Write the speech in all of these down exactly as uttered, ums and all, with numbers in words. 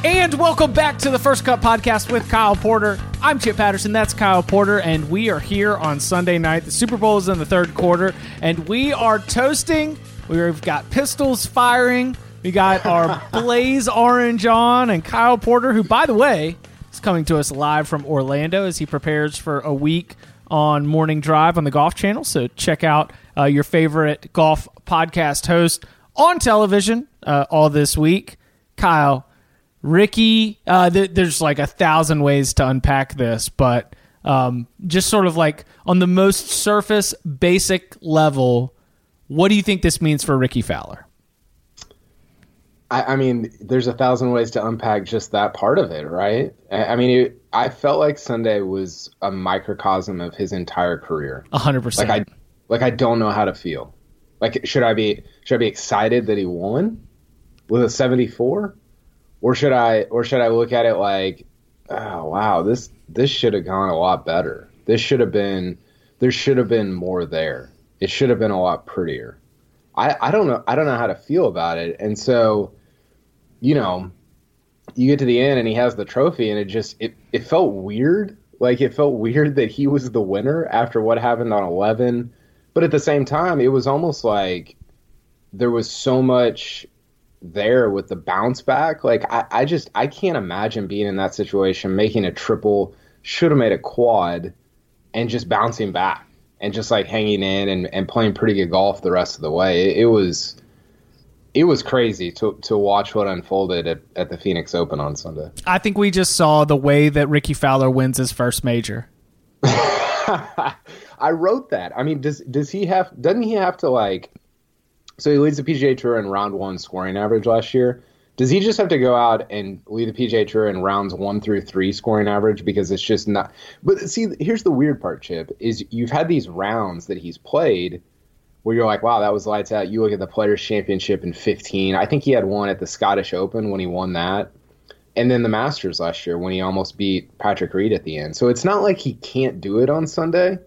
And welcome back to the First Cut Podcast with Kyle Porter. I'm Chip Patterson, that's Kyle Porter, and we are here on Sunday night. The Super Bowl is in the third quarter, and we are toasting. We've got pistols firing. We got our Blaze Orange on, and Kyle Porter, who, by the way, is coming to us live from Orlando as he prepares for a week on Morning Drive on the Golf Channel. So check out uh, your favorite golf podcast host on television uh, all this week. Kyle, Ricky, uh, th- there's like a thousand ways to unpack this, but um, just sort of like on the most surface, basic level, what do you think this means for Ricky Fowler? I, I mean, there's a thousand ways to unpack just that part of it, right? I, I mean, it, I felt like Sunday was a microcosm of his entire career. A hundred percent. Like I, like I don't know how to feel. Like, should I be should I be excited that he won with a seventy-four? Or should I, or should I look at it like, oh wow, this this should have gone a lot better. This should have been, there should have been more there. It should have been a lot prettier. I, I don't know, I don't know how to feel about it. And so, you know, you get to the end and he has the trophy, and it just it it felt weird. Like it felt weird that he was the winner after what happened on eleven. But at the same time, it was almost like there was so much there with the bounce back. Like I, I just I can't imagine being in that situation, making a triple, should have made a quad, and just bouncing back and just like hanging in and, and playing pretty good golf the rest of the way. It, it was it was crazy to to watch what unfolded at, at the Phoenix Open on Sunday. I think we just saw the way that Ricky Fowler wins his first major. I wrote that. I mean, does does he have doesn't he have to like so he leads the P G A Tour in round one scoring average last year. Does he just have to go out and lead the P G A Tour in rounds one through three scoring average? Because it's just not. But see, here's the weird part, Chip, is you've had these rounds that he's played where you're like, wow, that was lights out. You look at the Players' Championship in fifteen. I think he had one at the Scottish Open when he won that. And then the Masters last year when he almost beat Patrick Reed at the end. So it's not like he can't do it on Sunday.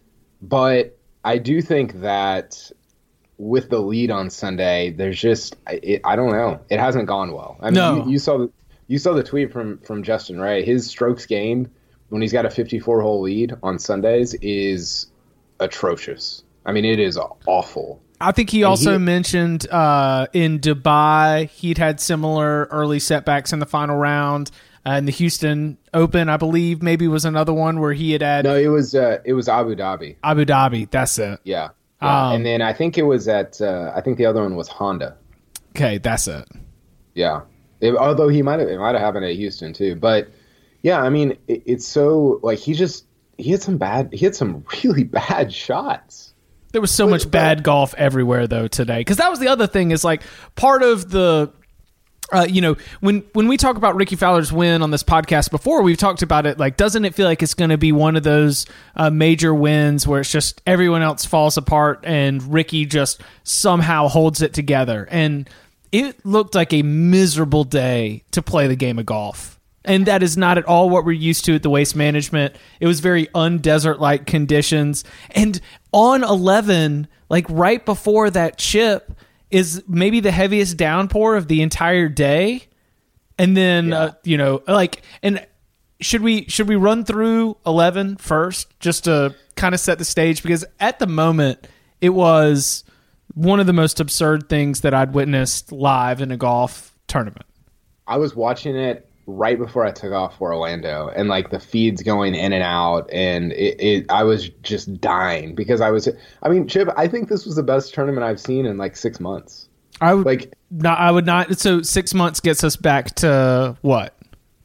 But I do think that with the lead on Sunday, there's just it, I don't know. It hasn't gone well. I mean, no. you, you saw the you saw the tweet from from Justin Ray. His strokes gained when he's got a fifty-four hole lead on Sundays is atrocious. I mean, it is awful. I think he and also he, mentioned uh, in Dubai he'd had similar early setbacks in the final round. Uh, in the Houston Open, I believe, maybe was another one where he had had. No, it was uh, it was Abu Dhabi. Abu Dhabi, that's it. Yeah. Yeah. Um, and then I think it was at, uh, I think the other one was Honda. Okay, that's it. Yeah. It, although he might have, it might have happened at Houston too. But yeah, I mean, it, it's so, like, he just, he had some bad, he had some really bad shots. There was so but, much bad but, golf everywhere, though, today. Because that was the other thing is, like, part of the, Uh, you know, when, when we talk about Ricky Fowler's win on this podcast before, we've talked about it, like, doesn't it feel like it's going to be one of those uh, major wins where it's just everyone else falls apart and Ricky just somehow holds it together? And it looked like a miserable day to play the game of golf. And that is not at all what we're used to at the Waste Management. It was very un-desert-like conditions. And on eleven, like right before that chip, is maybe the heaviest downpour of the entire day. And then, yeah. uh, you know, like, and should we, should we run through eleven first just to kind of set the stage? Because at the moment it was one of the most absurd things that I'd witnessed live in a golf tournament. I was watching it right before I took off for Orlando, and like the feeds going in and out, and it, it I was just dying because I was I mean, Chip, I think this was the best tournament I've seen in like six months. I would like not I would not so six months gets us back to what?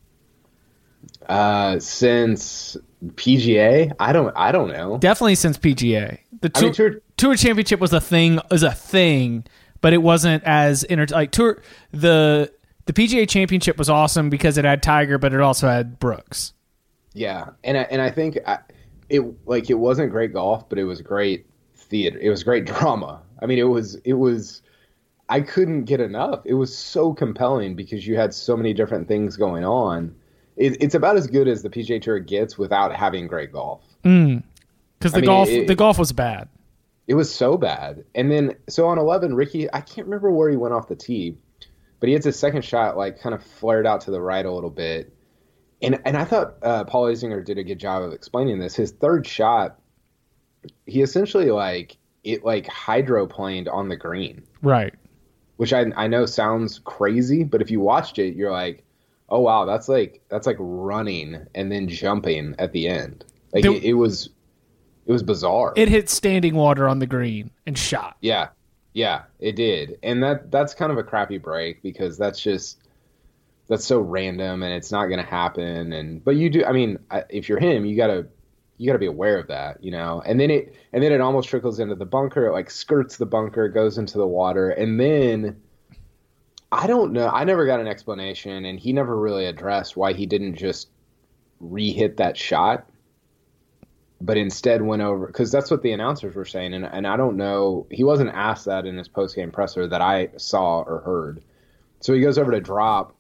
Uh since P G A? I don't I don't know. Definitely since P G A. The tour, I mean, tour, tour championship was a thing was a thing, but it wasn't as inter like tour the The P G A Championship was awesome because it had Tiger, but it also had Brooks. Yeah, and I, and I think I, it like it wasn't great golf, but it was great theater. It was great drama. I mean, it was it was. I couldn't get enough. It was so compelling because you had so many different things going on. It, it's about as good as the P G A Tour gets without having great golf. Mm. Because the I mean, golf it, the golf was bad. It was so bad. And then so on eleven, Ricky, I can't remember where he went off the tee. but he hits his second shot, like, kind of flared out to the right a little bit. And and I thought uh, Paul Isinger did a good job of explaining this. His third shot, he essentially, like, it, like, hydroplaned on the green. Right. Which I I know sounds crazy, but if you watched it, you're like, oh, wow, that's like that's like running and then jumping at the end. Like, there, it, it was it was bizarre. It hit standing water on the green and shot. Yeah. Yeah, it did. And that that's kind of a crappy break because that's just that's so random and it's not going to happen. And but you do, I mean, if you're him, you gotta you gotta be aware of that, you know. And then it and then it almost trickles into the bunker. It like skirts the bunker, goes into the water, and then I don't know. I never got an explanation, and he never really addressed why he didn't just re-hit that shot, but instead went over because that's what the announcers were saying. And and I don't know. He wasn't asked that in his post-game presser that I saw or heard. So he goes over to drop.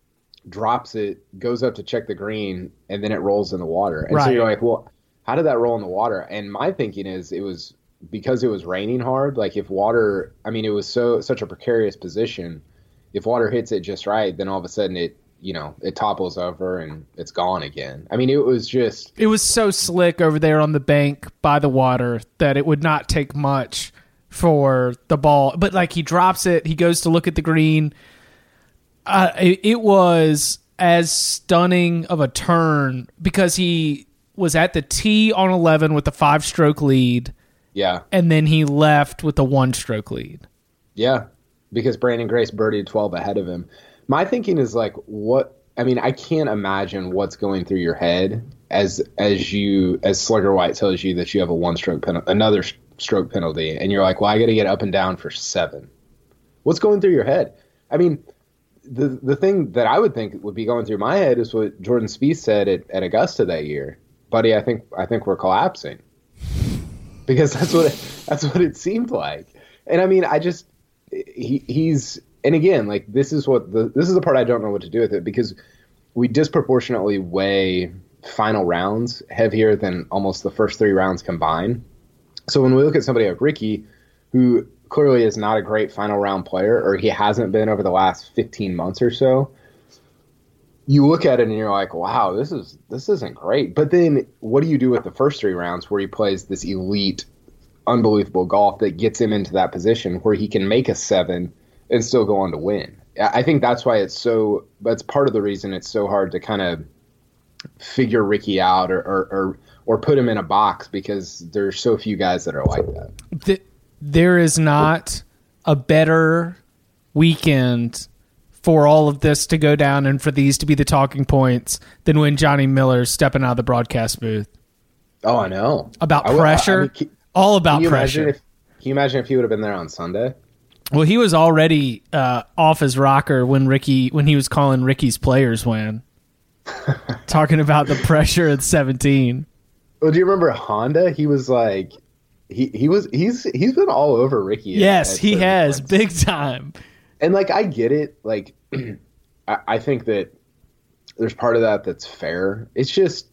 Drops it, goes up to check the green, and then it rolls in the water. And right. so you're like, well, how did that roll in the water? And my thinking is it was because it was raining hard. Like if water, I mean, it was so such a precarious position. If water hits it just right, then all of a sudden it, you know, it topples over and it's gone again. I mean, it was just... It was so slick over there on the bank by the water that it would not take much for the ball. But like he drops it, he goes to look at the green. Uh, it, it was as stunning of a turn because he was at the tee on eleven with a five-stroke lead. Yeah. And then he left with a one-stroke lead. Yeah, because Brandon Grace birdied twelve ahead of him. My thinking is like, what? I mean, I can't imagine what's going through your head as as you as Slugger White tells you that you have a one-stroke penalty, another stroke penalty, and you're like, well, I got to get up and down for seven. What's going through your head? I mean. The the thing that I would think would be going through my head is what Jordan Spieth said at, at Augusta that year, buddy. I think I think we're collapsing because that's what it, that's what it seemed like. And I mean, I just he he's and again, like this is what the this is the part I don't know what to do with it because we disproportionately weigh final rounds heavier than almost the first three rounds combined. So when we look at somebody like Ricky, who clearly is not a great final round player, or he hasn't been over the last fifteen months or so, you look at it and you're like, wow, this is this isn't great. But then what do you do with the first three rounds where he plays this elite, unbelievable golf that gets him into that position where he can make a seven and still go on to win? I think that's why it's so, that's part of the reason it's so hard to kind of figure Ricky out or, or, or, or put him in a box because there's so few guys that are like that. The- There is not a better weekend for all of this to go down and for these to be the talking points than when Johnny Miller's stepping out of the broadcast booth. Oh, I know. About I, pressure. I mean, can, all about can pressure. If, can you imagine if he would have been there on Sunday? Well, he was already uh, off his rocker when Ricky when he was calling Ricky's players win. Talking about the pressure at seventeen. Well, do you remember Honda? He was like... He he was he's he's been all over Ricky. Yes, at, at he has points. big time. And like I get it. Like I, I think that there's part of that that's fair. It's just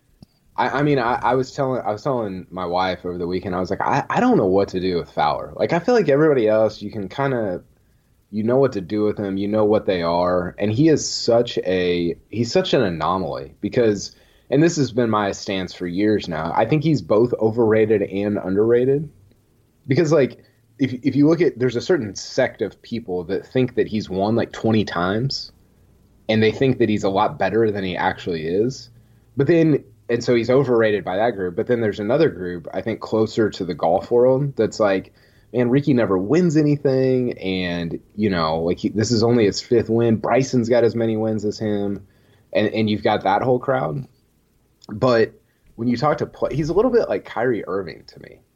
I, I mean I, I was telling I was telling my wife over the weekend. I was like I, I don't know what to do with Fowler. Like I feel like everybody else you can kind of you know what to do with them. You know what they are, and he is such a he's such an anomaly because. And this has been my stance for years now. I think he's both overrated and underrated. Because, like, if if you look at, there's a certain sect of people that think that he's won like twenty times. And they think that he's a lot better than he actually is. But then, and so he's overrated by that group. But then there's another group, I think, closer to the golf world that's like, man, Ricky never wins anything. And, you know, like he, this is only his fifth win. Bryson's got as many wins as him. And, and you've got that whole crowd. But when you talk to play, he's a little bit like Kyrie Irving to me.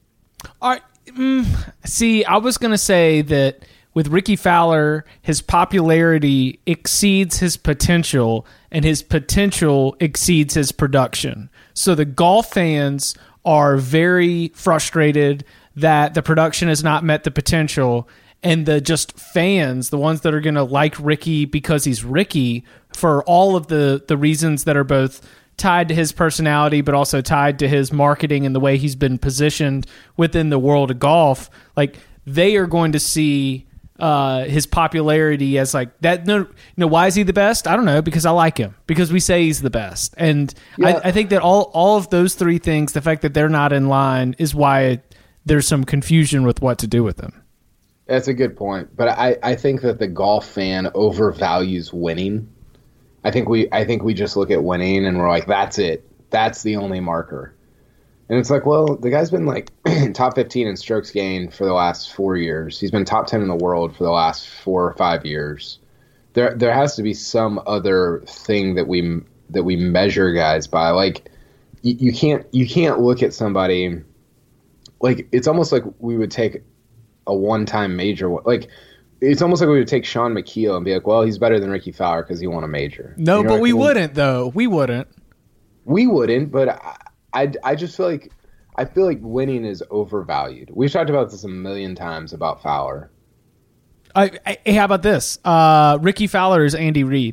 All right. Mm, see, I was going to say that with Ricky Fowler, his popularity exceeds his potential, and his potential exceeds his production. So the golf fans are very frustrated that the production has not met the potential, and the just fans, the ones that are going to like Ricky because he's Ricky, for all of the, the reasons that are both tied to his personality, but also tied to his marketing and the way he's been positioned within the world of golf, like they are going to see uh, his popularity as like that. No, no. Why is he the best? I don't know, because I like him, because we say he's the best, and Yeah. I, I think that all all of those three things, the fact that they're not in line, is why there's some confusion with what to do with them. That's a good point, but I, I think that the golf fan overvalues winning. I think we I think we just look at winning and we're like, that's it, that's the only marker. And it's like, well, the guy's been like top fifteen in strokes gained for the last four years. He's been top ten in the world for the last four or five years. There, there has to be some other thing that we that we measure guys by. Like, you, you can't you can't look at somebody like it's almost like we would take a one-time major. Like, it's almost like we would take Sean McKeel and be like, well, he's better than Ricky Fowler because he won a major. No, You know but what we I mean? wouldn't though. We wouldn't. We wouldn't, but I, I, I just feel like I feel like winning is overvalued. We've talked about this a million times about Fowler. I, I, hey, how about this? Uh, Ricky Fowler is Andy Reid.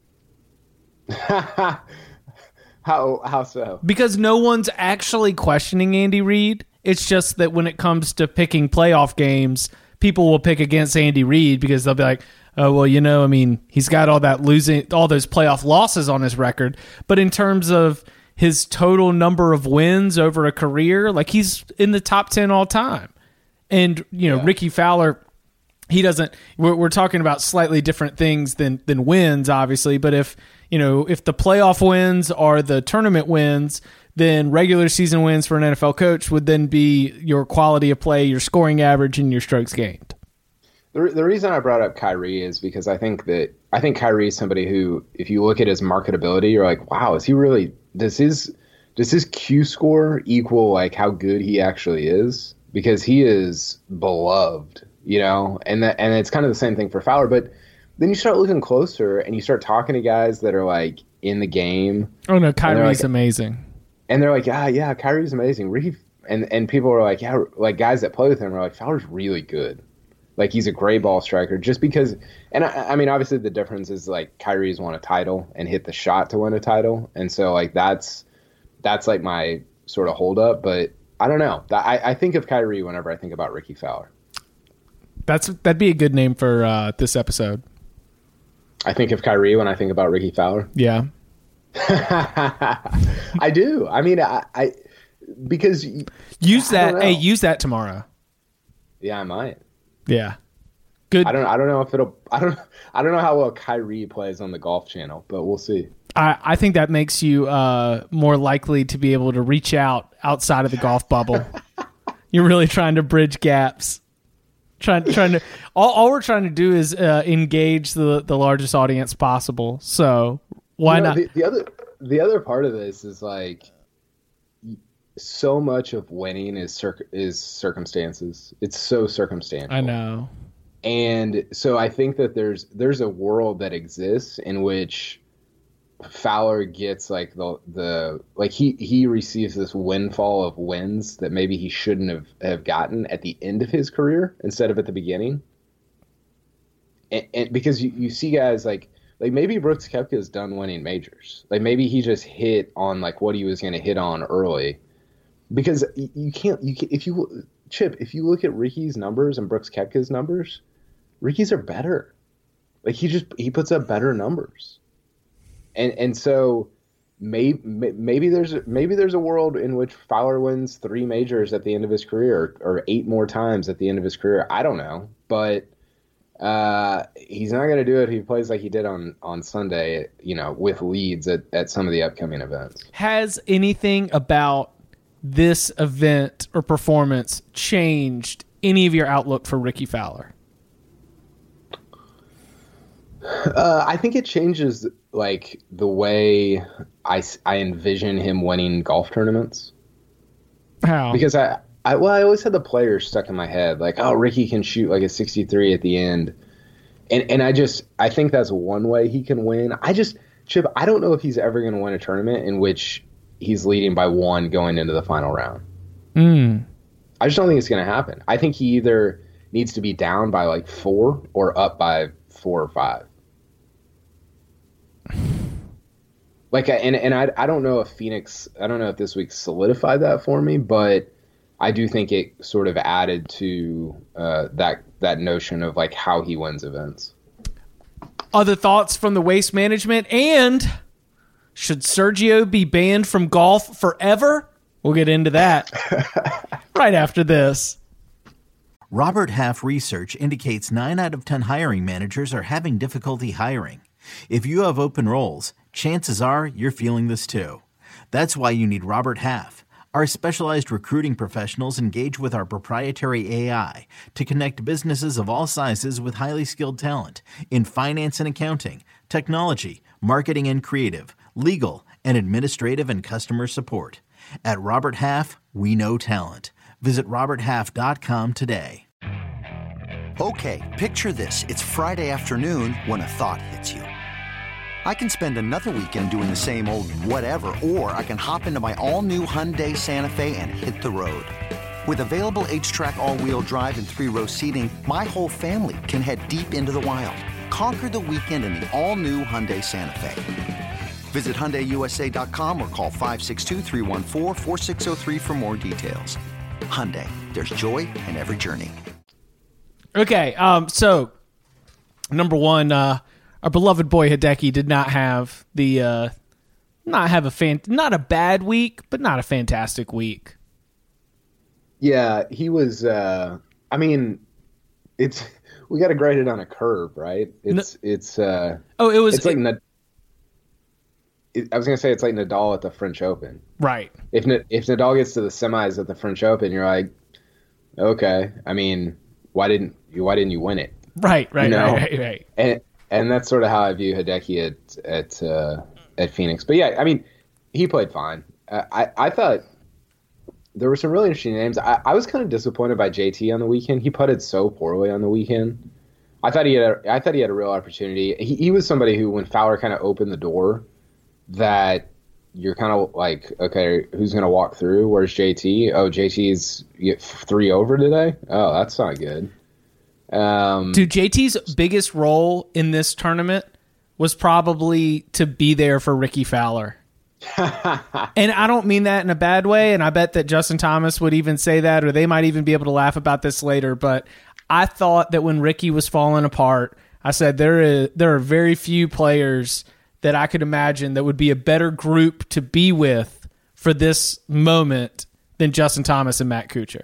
how how so? Because no one's actually questioning Andy Reid. It's just that when it comes to picking playoff games, people will pick against Andy Reid because they'll be like, oh, well, you know, I mean, he's got all that losing, all those playoff losses on his record. But in terms of his total number of wins over a career, like, he's in the top ten all time. And, you know, Yeah. Ricky Fowler, he doesn't, we're, we're talking about slightly different things than, than wins, obviously. But if, you know, if the playoff wins are the tournament wins, then regular season wins for an N F L coach would then be your quality of play, your scoring average, and your strokes gained. The, the reason I brought up Kyrie is because I think that I think Kyrie is somebody who, if you look at his marketability, you're like, wow, is he really, does his, does his Q score equal like how good he actually is? Because he is beloved, you know, and that, and it's kind of the same thing for Fowler. But then you start looking closer and you start talking to guys that are like in the game. Oh no, Kyrie's like, amazing. And they're like, yeah, yeah, Kyrie's amazing. Ricky, and, and people are like, yeah, like guys that play with him are like, Fowler's really good. Like, he's a great ball striker just because, and I, I mean, obviously the difference is like Kyrie's won a title and hit the shot to win a title. And so like, that's, that's like my sort of hold up, but I don't know. I, I think of Kyrie whenever I think about Ricky Fowler. That's, that'd be a good name for uh, this episode. I think of Kyrie when I think about Ricky Fowler. Yeah. I do. I mean, I, I because use I that. don't Hey, know. use that tomorrow. Yeah, I might. Yeah. Good. I don't. I don't know if it'll. I don't. I don't know how well Kyrie plays on the Golf Channel, but we'll see. I, I think that makes you uh, more likely to be able to reach out outside of the golf bubble. You're really trying to bridge gaps. Trying, trying to. All, all we're trying to do is uh, engage the the largest audience possible. So why You know, not? The, the other. The other part of this is like, so much of winning is circ- is circumstances. It's so circumstantial. I know. And so I think that there's there's a world that exists in which Fowler gets like the the like he he receives this windfall of wins that maybe he shouldn't have, have gotten at the end of his career instead of at the beginning. And, and because you, you see guys like like maybe Brooks Koepka's done winning majors. Like maybe he just hit on like what he was going to hit on early. Because you, you can't you can, if you Chip, if you look at Ricky's numbers and Brooks Koepka's numbers, Ricky's are better. Like he just he puts up better numbers, and and so maybe maybe there's a, maybe there's a world in which Fowler wins three majors at the end of his career, or, or eight more times at the end of his career. I don't know, but uh, he's not going to do it if he plays like he did on on Sunday. You know, with leads at at some of the upcoming events. Has anything about this event or performance changed any of your outlook for Ricky Fowler? Uh, I think it changes like the way I, I envision him winning golf tournaments. How? Because I, I well I always had the players stuck in my head like, oh, Ricky can shoot like a sixty-three at the end, and and I just I think that's one way he can win. I just Chip I don't know if he's ever going to win a tournament in which he's leading by one going into the final round. Mm. I just don't think it's going to happen. I think he either needs to be down by like four or up by four or five. Like, and and I I don't know if Phoenix, I don't know if this week solidified that for me, but I do think it sort of added to uh, that that notion of like how he wins events. Other thoughts from the Waste Management, and should Sergio be banned from golf forever? We'll get into that right after this. Robert Half research indicates nine out of ten hiring managers are having difficulty hiring. If you have open roles, chances are you're feeling this too. That's why you need Robert Half. Our specialized recruiting professionals engage with our proprietary A I to connect businesses of all sizes with highly skilled talent in finance and accounting, technology, marketing and creative, legal, and administrative and customer support. At Robert Half, we know talent. Visit robert half dot com today. Okay, picture this. It's Friday afternoon when a thought hits you. I can spend another weekend doing the same old whatever, or I can hop into my all-new Hyundai Santa Fe and hit the road. With available H-Track all-wheel drive and three-row seating, my whole family can head deep into the wild. Conquer the weekend in the all-new Hyundai Santa Fe. Visit Hyundai U S A dot com or call five six two, three one four, four six zero three for more details. Hyundai, there's joy in every journey. Okay, um, so, number one, uh, our beloved boy Hideki did not have the, uh, not have a fan, not a bad week, but not a fantastic week. Yeah, he was, uh, I mean, it's, we got to grade it on a curve, right? It's, no, it's, uh, oh, it was, it's like, it, it, I was going to say it's like Nadal at the French Open. Right. If, if Nadal gets to the semis at the French Open, you're like, okay, I mean, why didn't you, why didn't you win it? Right, right, you know? right, right, right. And, And that's sort of how I view Hideki at at uh, at Phoenix. But yeah, I mean, he played fine. Uh, I I thought there were some really interesting names. I, I was kind of disappointed by J T on the weekend. He putted so poorly on the weekend. I thought he had a, I thought he had a real opportunity. He he was somebody who, when Fowler kind of opened the door, that you're kind of like, okay, who's going to walk through? Where's J T? Oh, J T's three over today. Oh, that's not good. Um, Dude, J T's biggest role in this tournament was probably to be there for Ricky Fowler. And I don't mean that in a bad way, and I bet that Justin Thomas would even say that, or they might even be able to laugh about this later, but I thought that when Ricky was falling apart, I said there is there are very few players that I could imagine that would be a better group to be with for this moment than Justin Thomas and Matt Kuchar.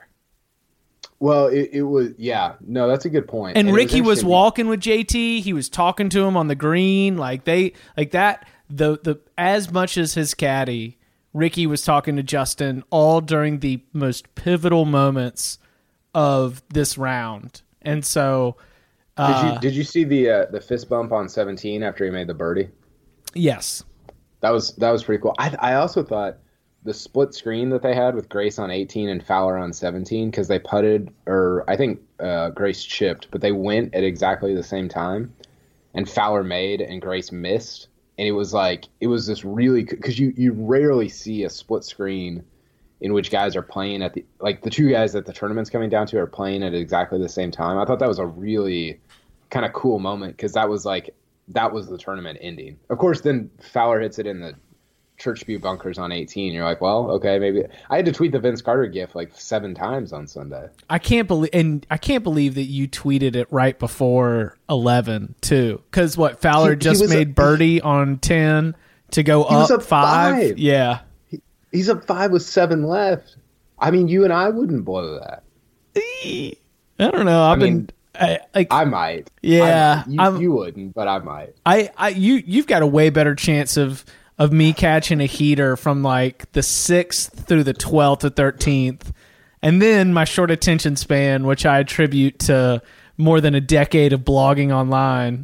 Well, it, it was, yeah. No, that's a good point. And, and Ricky was, was walking with J T. He was talking to him on the green, like they, like that. The the as much as his caddy, Ricky was talking to Justin all during the most pivotal moments of this round. And so, uh, did you did you see the uh, the fist bump on seventeen after he made the birdie? Yes, that was that was pretty cool. I I also thought the split screen that they had with Grace on eighteen and Fowler on seventeen, because they putted, or I think uh, Grace chipped, but they went at exactly the same time, and Fowler made and Grace missed, and it was like, it was this really, because you, you rarely see a split screen in which guys are playing at the, like the two guys that the tournament's coming down to are playing at exactly the same time. I thought that was a really kind of cool moment, because that was like, that was the tournament ending. Of course, then Fowler hits it in the Churchview bunkers on eighteen. You're like, well, okay, maybe. I had to tweet the Vince Carter gif like seven times on Sunday. I can't believe, and I can't believe that you tweeted it right before eleven too. Because what, Fowler he, just he made a, birdie on ten to go up, up five? five. Yeah, he, he's up five with seven left. I mean, you and I wouldn't blow that. I don't know. I've I been. Mean, I, like, I might. Yeah, I might. You, you wouldn't, but I might. I, I, you, you've got a way better chance of. of me catching a heater from like the sixth through the twelfth or thirteenth. And then my short attention span, which I attribute to more than a decade of blogging online,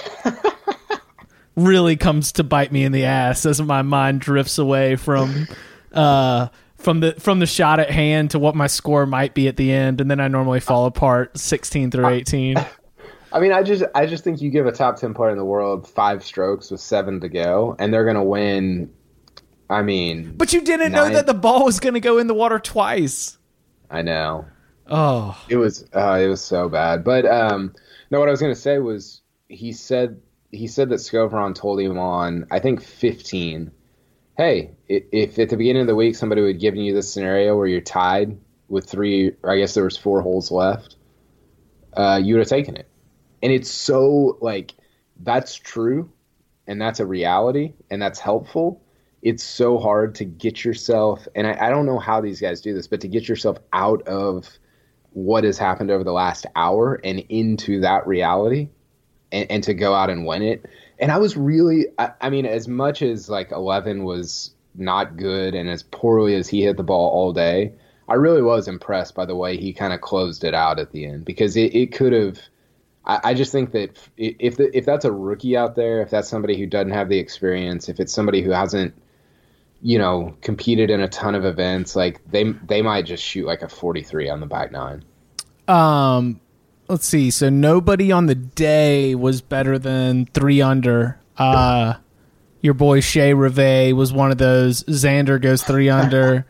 really comes to bite me in the ass as my mind drifts away from uh, from the from the shot at hand to what my score might be at the end. And then I normally fall apart sixteen through eighteen. I mean, I just I just think you give a top ten player in the world five strokes with seven to go, and they're going to win. I mean, but you didn't nine... know that the ball was going to go in the water twice. I know. Oh, it was uh, it was so bad. But um, no, what I was going to say was he said he said that Scovron told him on I think fifteen. Hey, if at the beginning of the week somebody would give you this scenario where you're tied with three, or I guess there was four holes left, uh, you would have taken it. And it's so, like, that's true, and that's a reality, and that's helpful. It's so hard to get yourself, and I, I don't know how these guys do this, but to get yourself out of what has happened over the last hour and into that reality, and, and to go out and win it. And I was really, I, I mean, as much as like eleven was not good and as poorly as he hit the ball all day, I really was impressed by the way he kind of closed it out at the end, because it, it could have, I, I just think that if the, if that's a rookie out there, if that's somebody who doesn't have the experience, if it's somebody who hasn't, you know, competed in a ton of events, like they they might just shoot like a forty-three on the back nine. Um, let's see. So nobody on the day was better than three under. Uh, your boy Shea Reve was one of those. Xander goes three under.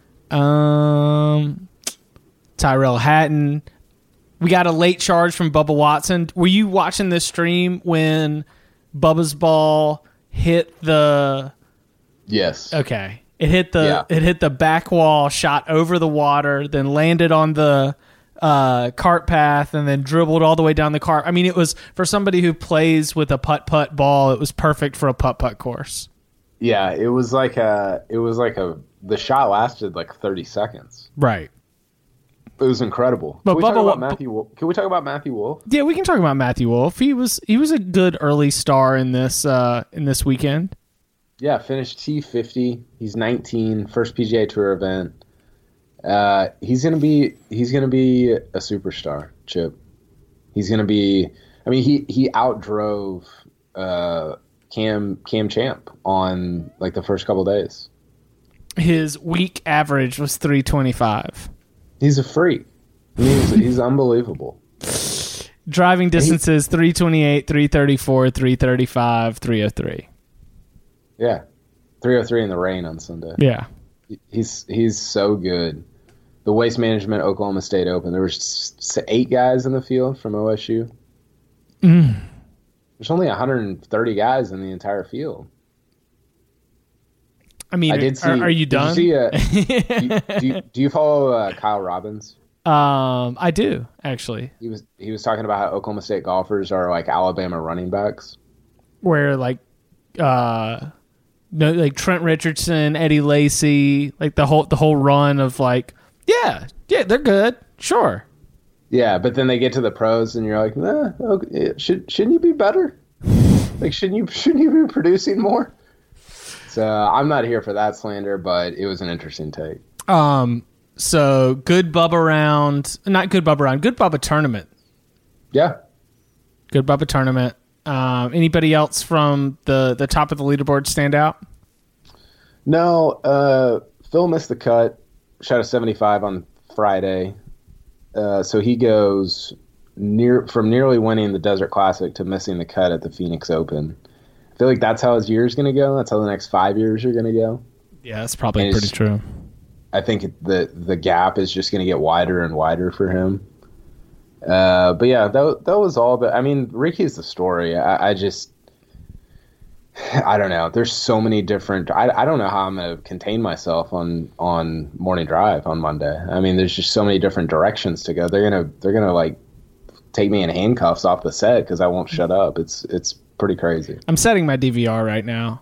um, Tyrell Hatton. We got a late charge from Bubba Watson. Were you watching this stream when Bubba's ball hit the? Yes. Okay. It hit the Yeah. it hit the back wall, shot over the water, then landed on the uh, cart path, and then dribbled all the way down the cart. I mean, it was, for somebody who plays with a putt putt ball, it was perfect for a putt putt course. Yeah, it was like a it was like a the shot lasted like thirty seconds. Right. It was incredible. But Can we talk Bubba- about Matthew Wolf? Can we talk about Matthew Wolf? Yeah, we can talk about Matthew Wolff. He was he was a good early star in this uh, in this weekend. Yeah, finished T fifty. He's nineteen, first P G A Tour event. Uh, he's gonna be he's gonna be a superstar, Chip. He's gonna be. I mean, he he outdrove uh, Cam Cam Champ on like the first couple days. His week average was three twenty-five. He's a freak. He's he's unbelievable. Driving distances three twenty-eight, three thirty-four, three thirty-five, three oh three. Yeah, three oh three in the rain on Sunday. Yeah. He's he's so good. The Waste Management Oklahoma State Open. There were s- eight guys in the field from O S U. Mm. There's only one hundred thirty guys in the entire field. I mean, I did see. are, are you done? Did you see, uh, do, you, do, you, do you follow uh, Kyle Robbins? um, I do, actually. He was he was talking about how Oklahoma State golfers are like Alabama running backs. Where, like, uh, no, like Trent Richardson, Eddie Lacy, like the whole the whole run of like, yeah, yeah, they're good, sure. Yeah, but then they get to the pros, and you're like, nah, okay, should shouldn't you be better? Like, shouldn't you shouldn't you be producing more? So I'm not here for that slander, but it was an interesting take. Um, so good Bubba round, not good Bubba round, good Bubba tournament, Yeah. good Bubba tournament. Um, anybody else from the the top of the leaderboard stand out? No, uh, Phil missed the cut. Shot a seventy-five on Friday. Uh, so he goes near from nearly winning the Desert Classic to missing the cut at the Phoenix Open. I feel like that's how his year is going to go. That's how the next five years are going to go. Yeah, that's probably And pretty it's- true. I think the the gap is just going to get wider and wider for him. Uh, but yeah, that that was all. But I mean, Ricky's the story. I, I just, I don't know. There's so many different. I I don't know how I'm going to contain myself on on morning drive on Monday. I mean, there's just so many different directions to go. They're gonna they're gonna like take me in handcuffs off the set because I won't shut up. It's it's pretty crazy. I'm setting my D V R right now.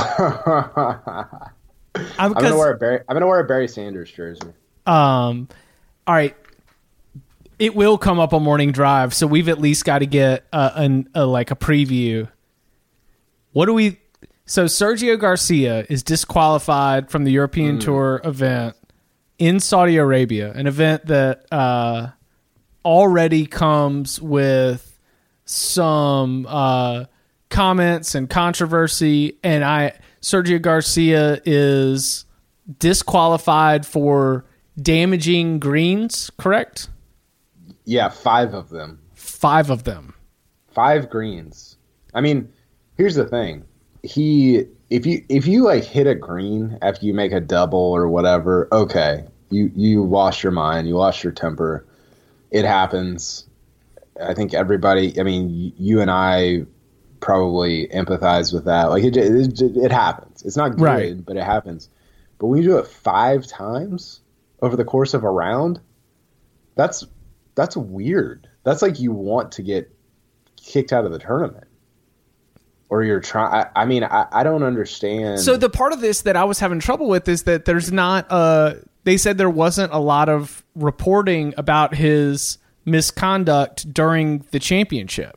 I'm, I'm gonna wear a Barry. I'm gonna wear a Barry Sanders jersey. Um, all right. It will come up on Morning Drive, so we've at least got to get a, an, a like a preview. What do we? So Sergio Garcia is disqualified from the European Mm. Tour event in Saudi Arabia, an event that uh, already comes with some uh, comments and controversy. And I Sergio Garcia is disqualified for damaging greens, correct? Yeah, five of them. Five of them. Five greens. I mean, here's the thing. He if you if you like hit a green after you make a double or whatever, okay. You you lost your mind, you lost your temper. It happens. I think everybody, I mean, you and I probably empathize with that. Like it it, it happens. It's not good, Right. but it happens. But when you do it five times, over the course of a round, that's that's weird. That's like you want to get kicked out of the tournament. Or you're trying. I mean, I, I don't understand. So the part of this that I was having trouble with is that there's not. Uh, they said there wasn't a lot of reporting about his misconduct during the championship.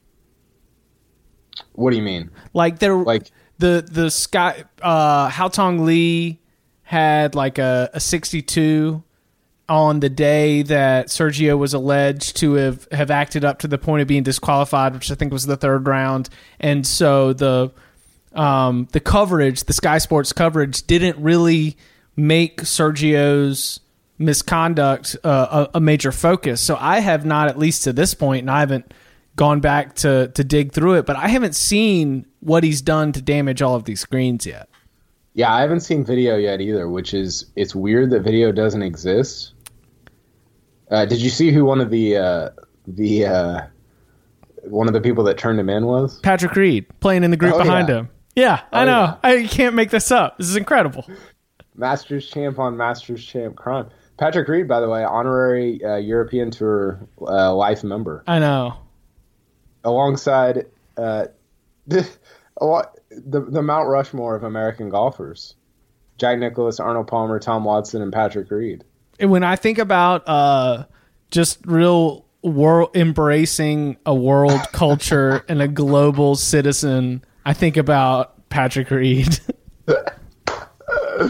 What do you mean? Like there, like the the Sky uh, Haotong Li had like a, a sixty-two on the day that Sergio was alleged to have, have acted up to the point of being disqualified, which I think was the third round. And so the um, the coverage, the Sky Sports coverage, didn't really make Sergio's misconduct uh, a, a major focus. So I have not, at least to this point, and I haven't gone back to, to dig through it, but I haven't seen what he's done to damage all of these screens yet. Yeah, I haven't seen video yet either, which is, it's weird that video doesn't exist. Uh, did you see who one of the uh, the uh, one of the people that turned him in was? Patrick Reed, playing in the group oh, behind yeah. him. Yeah, I oh, know. Yeah. I can't make this up. This is incredible. Masters champ on Masters champ crime. Patrick Reed, by the way, honorary uh, European Tour uh, life member. I know. Alongside uh, the, the the Mount Rushmore of American golfers. Jack Nicklaus, Arnold Palmer, Tom Watson, and Patrick Reed. When I think about uh, just real world embracing a world culture and a global citizen, I think about Patrick Reed. uh,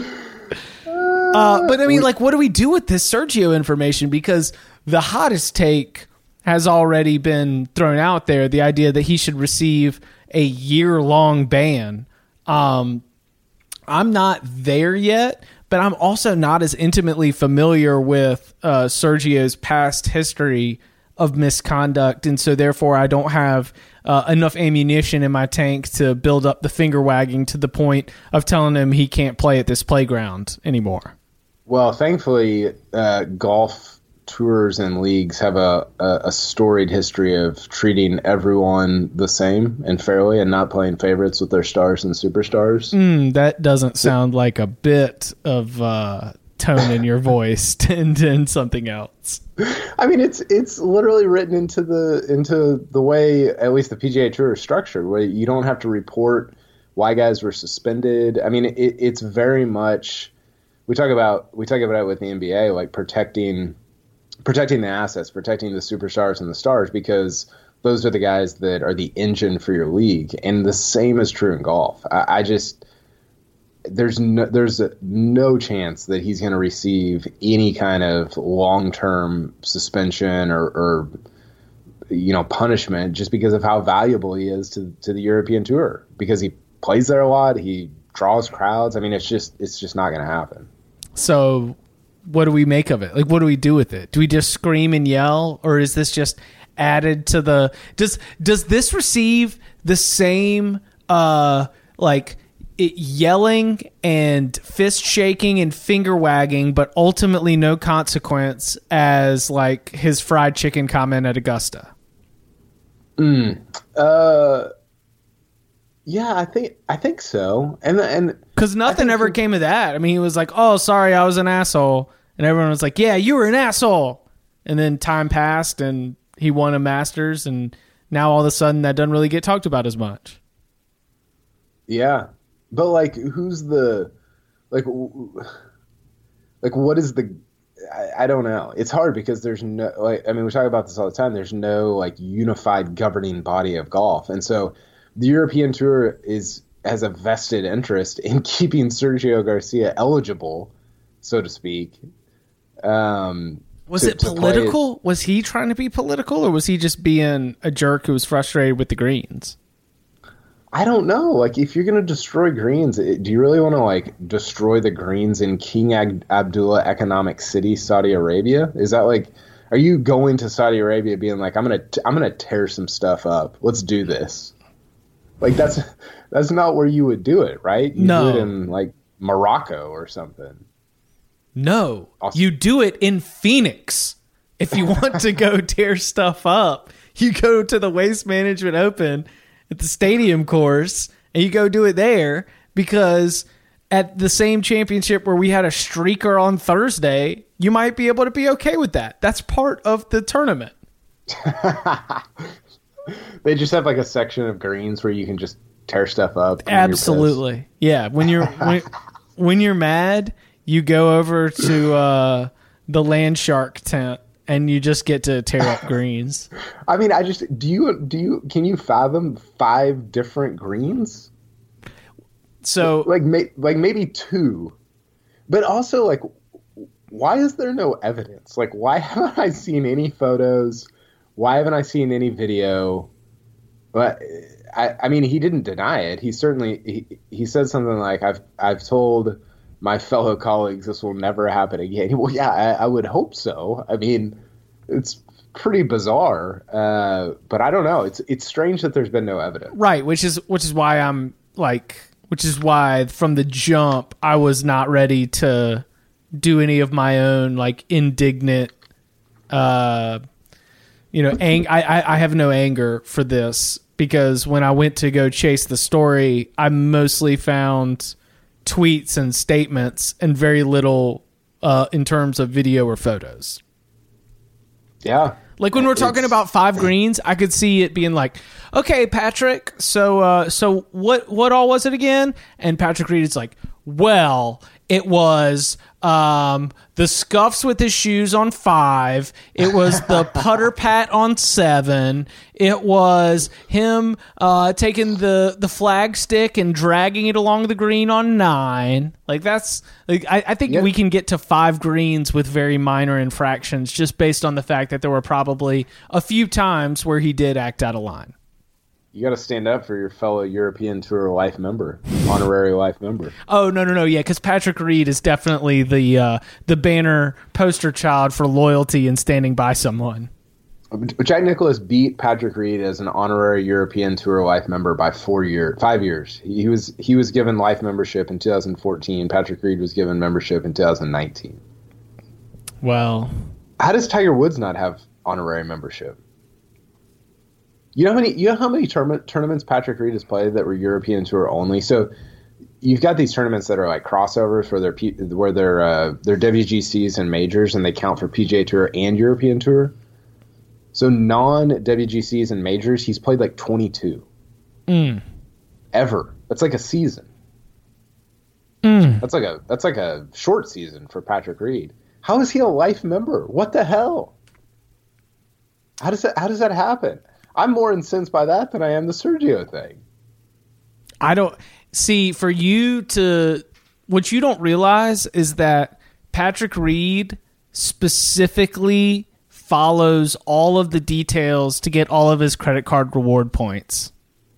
but I mean, like, what do we do with this Sergio information? Because the hottest take has already been thrown out there, the idea that he should receive a year-long ban. Um, I'm not there yet, but I'm also not as intimately familiar with uh, Sergio's past history of misconduct, and so therefore I don't have uh, enough ammunition in my tank to build up the finger wagging to the point of telling him he can't play at this playground anymore. Well, thankfully, uh, golf tours and leagues have a, a, a storied history of treating everyone the same and fairly and not playing favorites with their stars and superstars. Mm, that doesn't sound like a bit of uh, tone in your voice and, and something else. I mean, it's it's literally written into the into the way at least the P G A Tour is structured, where you don't have to report why guys were suspended. I mean, it, it's very much we talk about we talk about it with the N B A, like protecting. protecting the assets, protecting the superstars and the stars, because those are the guys that are the engine for your league. And the same is true in golf. I, I just, there's no, there's a, no chance that he's going to receive any kind of long-term suspension or, or, you know, punishment just because of how valuable he is to, to the European Tour, because he plays there a lot. He draws crowds. I mean, it's just, it's just not going to happen. So, what do we make of it? Like, what do we do with it? Do we just scream and yell, or is this just added to the? Does does this receive the same uh like it yelling and fist shaking and finger wagging, but ultimately no consequence as like his fried chicken comment at Augusta? Mm. Uh. Yeah, I think I think so, and and because nothing ever came of that. I mean, he was like, "Oh, sorry, I was an asshole," and everyone was like, "Yeah, you were an asshole." And then time passed, and he won a Masters, and now all of a sudden that doesn't really get talked about as much. Yeah, but like, who's the like, like what is the? I, I don't know. It's hard because there's no like. I mean, we talk about this all the time. There's no like unified governing body of golf, and so. The European Tour is has a vested interest in keeping Sergio Garcia eligible, so to speak. Um, was to, it political? Was he trying to be political, or was he just being a jerk who was frustrated with the greens? I don't know. Like, if you're going to destroy greens, do you really want to like destroy the greens in King Ab- Abdullah Economic City, Saudi Arabia? Is that like, are you going to Saudi Arabia being like, I'm gonna t- I'm gonna tear some stuff up. Let's do this. Like, that's that's not where you would do it, right? You no. do it in, like, Morocco or something. No. Also, you do it in Phoenix. If you want to go tear stuff up, you go to the Waste Management Open at the stadium course, and you go do it there, because at the same championship where we had a streaker on Thursday, you might be able to be okay with that. That's part of the tournament. They just have like a section of greens where you can just tear stuff up. Absolutely. Yeah. When you're when, when you're mad, you go over to uh, the Land Shark tent and you just get to tear up greens. I mean, I just do you do you can you fathom five different greens? So like may, like maybe two, but also like, why is there no evidence? Like, why haven't I seen any photos? Why haven't I seen any video? But I, I mean, he didn't deny it. He certainly he, he said something like, "I've I've told my fellow colleagues this will never happen again." Well, yeah, I, I would hope so. I mean, it's pretty bizarre, uh, but I don't know. It's it's strange that there's been no evidence, right? Which is which is why I'm like, which is why from the jump I was not ready to do any of my own like indignant. Uh, You know, ang- I, I have no anger for this because when I went to go chase the story, I mostly found tweets and statements and very little uh, in terms of video or photos. Yeah. Like when we're talking It's- about five greens, I could see it being like, okay, Patrick, so uh, so what what all was it again? And Patrick Reed is like, well, it was um, the scuffs with his shoes on five. It was the putter pat on seven. It was him uh, taking the, the flag stick and dragging it along the green on nine. Like that's like I, I think Yep. we can get to five greens with very minor infractions just based on the fact that there were probably a few times where he did act out of line. You got to stand up for your fellow European Tour life member, honorary life member. Oh no no no yeah, because Patrick Reed is definitely the uh, the banner poster child for loyalty and standing by someone. Jack Nicklaus beat Patrick Reed as an honorary European Tour life member by four years, five years. He was he was given life membership in two thousand fourteen. Patrick Reed was given membership in two thousand nineteen. Well, how does Tiger Woods not have honorary membership? You know how many you know how many tournament, tournaments Patrick Reed has played that were European Tour only. So you've got these tournaments that are like crossovers where they're where they're uh, they're W G Cs and majors, and they count for P G A Tour and European Tour. So non-W G Cs and majors, he's played like twenty-two. Mm. Ever. That's like a season. Mm. That's like a that's like a short season for Patrick Reed. How is he a life member? What the hell? How does that how does that happen? I'm more incensed by that than I am the Sergio thing. I don't see for you to what you don't realize is that Patrick Reed specifically follows all of the details to get all of his credit card reward points.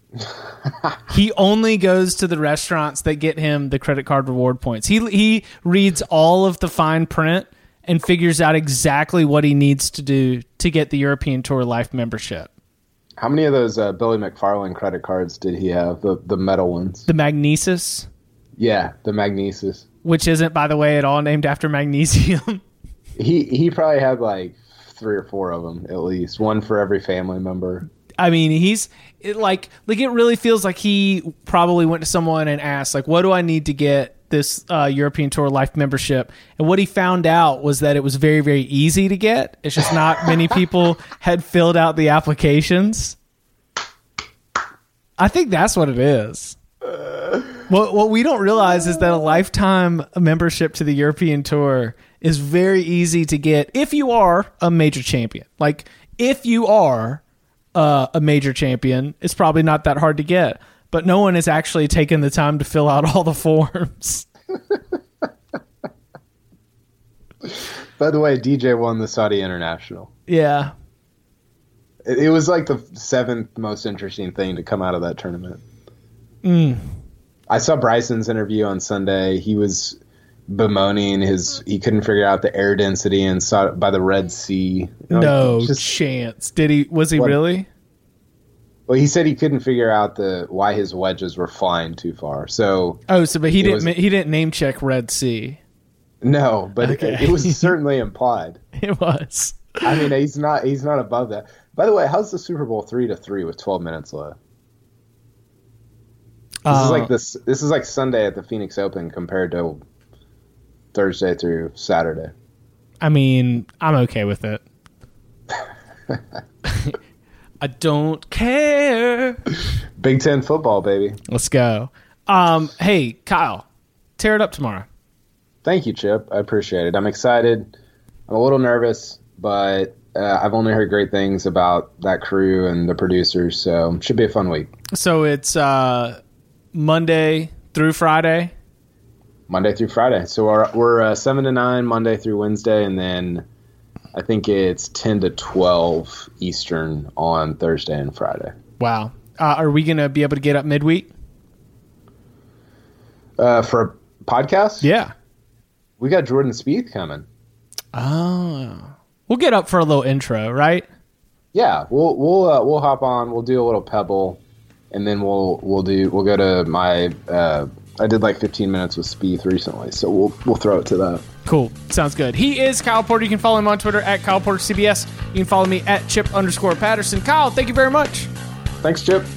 He only goes to the restaurants that get him the credit card reward points. He he reads all of the fine print and figures out exactly what he needs to do to get the European Tour life membership. How many of those uh, Billy McFarland credit cards did he have? The the metal ones. The Magnesis. Yeah, the Magnesis. Which isn't, by the way, at all named after magnesium. He he probably had like three or four of them at least, one for every family member. I mean, he's it like like it really feels like he probably went to someone and asked, like, what do I need to get this uh, European Tour life membership? And what he found out was that it was very, very easy to get. It's just not many people had filled out the applications. I think that's what it is. What what we don't realize is that a lifetime membership to the European Tour is very easy to get if you are a major champion. Like, if you are uh, a major champion, it's probably not that hard to get. But no one has actually taken the time to fill out all the forms. By the way, D J won the Saudi International. Yeah. It, it was like the seventh most interesting thing to come out of that tournament. Mm. I saw Bryson's interview on Sunday. He was bemoaning his he couldn't figure out the air density and saw it by the Red Sea. You know, No just, chance. Did he? Was he What? really? Well, he said he couldn't figure out the why his wedges were flying too far. So Oh, so but he It didn't. was- ma- he didn't name check Red Sea. no, but Okay. it, it was certainly implied. It was. I mean, he's not he's not above that. By the way, how's the Super Bowl three to three with twelve minutes left? This Uh, is like this. This is like Sunday at the Phoenix Open compared to Thursday through Saturday. I mean, I'm okay with it. I don't care. Big Ten football, baby. Let's go. Um, hey, Kyle, tear it up tomorrow. Thank you, Chip. I appreciate it. I'm excited. I'm a little nervous, but uh, I've only heard great things about that crew and the producers, so it should be a fun week. So it's uh, Monday through Friday? Monday through Friday. So we're, we're uh, seven to nine Monday through Wednesday, and then I think it's ten to twelve Eastern on Thursday and Friday. Wow. Uh, are we going to be able to get up midweek? Uh, for a podcast? Yeah. We got Jordan Spieth coming. Oh. We'll get up for a little intro, right? Yeah, we'll we'll uh, we'll hop on. We'll do a little Pebble, and then we'll we'll do we'll go to my. Uh, I did like fifteen minutes with Spieth recently, so we'll we'll throw it to that. Cool, sounds good. He is Kyle Porter. You can follow him on Twitter at Kyle Porter C B S. You can follow me at Chip underscore Patterson. Kyle, thank you very much. Thanks, Chip.